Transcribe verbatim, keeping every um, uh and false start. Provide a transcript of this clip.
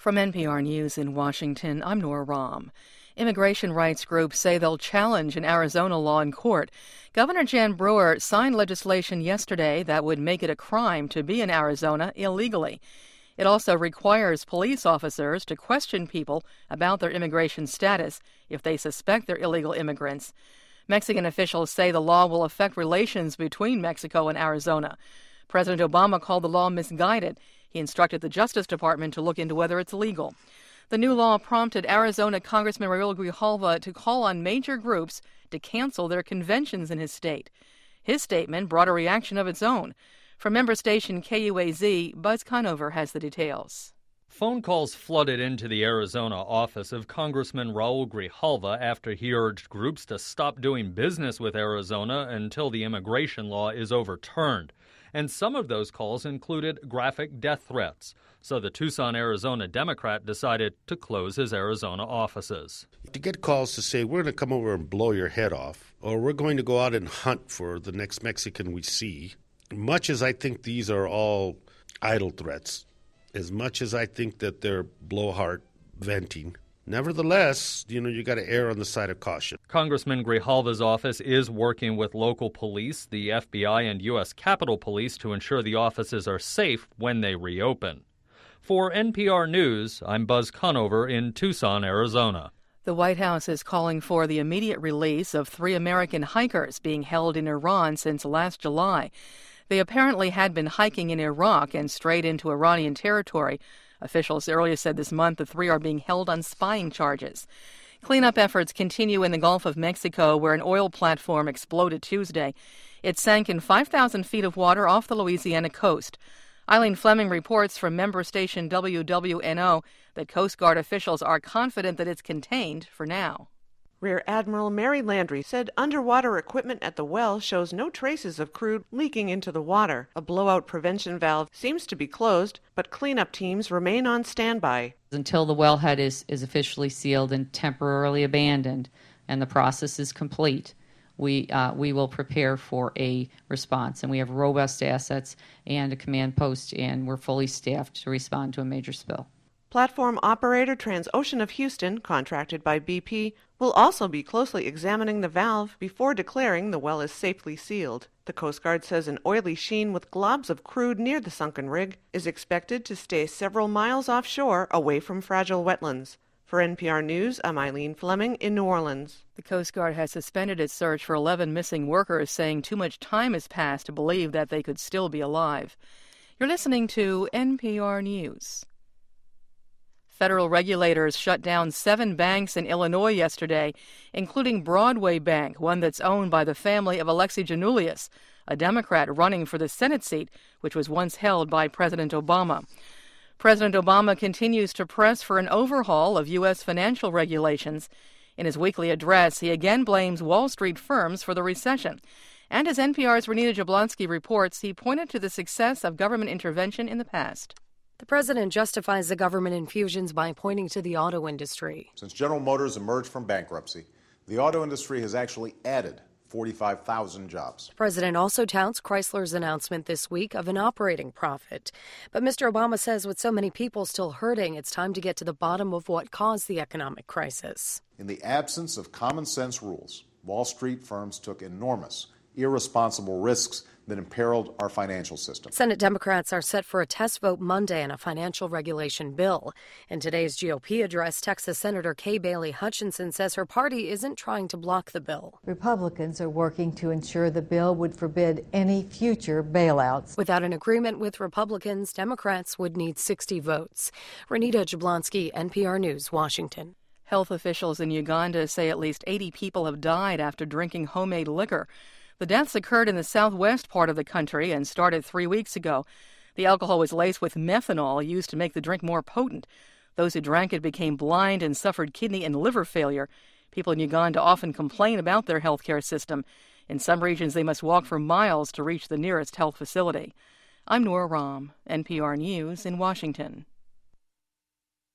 From N P R News in Washington, I'm Nora Rahm. Immigration rights groups say they'll challenge an Arizona law in court. Governor Jan Brewer signed legislation yesterday that would make it a crime to be in Arizona illegally. It also requires police officers to question people about their immigration status if they suspect they're illegal immigrants. Mexican officials say the law will affect relations between Mexico and Arizona. President Obama called the law misguided. He instructed the Justice Department to look into whether it's legal. The new law prompted Arizona Congressman Raul Grijalva to call on major groups to cancel their conventions in his state. His statement brought a reaction of its own. From member station K U A Z, Buzz Conover has the details. Phone calls flooded into the Arizona office of Congressman Raul Grijalva after he urged groups to stop doing business with Arizona until the immigration law is overturned. And some of those calls included graphic death threats. So the Tucson, Arizona Democrat decided to close his Arizona offices. To get calls to say, we're going to come over and blow your head off, or we're going to go out and hunt for the next Mexican we see, much as I think these are all idle threats, as much as I think that they're blowhard venting, nevertheless, you know, you got to err on the side of caution. Congressman Grijalva's office is working with local police, the F B I, and U S Capitol Police to ensure the offices are safe when they reopen. For N P R News, I'm Buzz Conover in Tucson, Arizona. The White House is calling for the immediate release of three American hikers being held in Iran since last July. They apparently had been hiking in Iraq and strayed into Iranian territory. Officials earlier said this month the three are being held on spying charges. Cleanup efforts continue in the Gulf of Mexico, where an oil platform exploded Tuesday. It sank in five thousand feet of water off the Louisiana coast. Eileen Fleming reports from member station W W N O that Coast Guard officials are confident that it's contained for now. Rear Admiral Mary Landry said underwater equipment at the well shows no traces of crude leaking into the water. A blowout prevention valve seems to be closed, but cleanup teams remain on standby. Until the wellhead is, is officially sealed and temporarily abandoned and the process is complete, we uh, we will prepare for a response. And we have robust assets and a command post, and we're fully staffed to respond to a major spill. Platform operator Transocean of Houston, contracted by B P, will also be closely examining the valve before declaring the well is safely sealed. The Coast Guard says an oily sheen with globs of crude near the sunken rig is expected to stay several miles offshore away from fragile wetlands. For N P R News, I'm Eileen Fleming in New Orleans. The Coast Guard has suspended its search for eleven missing workers, saying too much time has passed to believe that they could still be alive. You're listening to N P R News. Federal regulators shut down seven banks in Illinois yesterday, including Broadway Bank, one that's owned by the family of Alexi Giannoulias, a Democrat running for the Senate seat, which was once held by President Obama. President Obama continues to press for an overhaul of U S financial regulations. In his weekly address, he again blames Wall Street firms for the recession. And as N P R's Renita Jablonski reports, he pointed to the success of government intervention in the past. The president justifies the government infusions by pointing to the auto industry. Since General Motors emerged from bankruptcy, the auto industry has actually added forty-five thousand jobs. The president also touts Chrysler's announcement this week of an operating profit. But Mister Obama says with so many people still hurting, it's time to get to the bottom of what caused the economic crisis. In the absence of common sense rules, Wall Street firms took enormous, irresponsible risks that imperiled our financial system. Senate Democrats are set for a test vote Monday on a financial regulation bill. In today's G O P address, Texas Senator Kay Bailey Hutchinson says her party isn't trying to block the bill. Republicans are working to ensure the bill would forbid any future bailouts. Without an agreement with Republicans, Democrats would need sixty votes. Renita Jablonski, N P R News, Washington. Health officials in Uganda say at least eighty people have died after drinking homemade liquor. The deaths occurred in the southwest part of the country and started three weeks ago. The alcohol was laced with methanol used to make the drink more potent. Those who drank it became blind and suffered kidney and liver failure. People in Uganda often complain about their health care system. In some regions, they must walk for miles to reach the nearest health facility. I'm Nora Rahm, N P R News in Washington.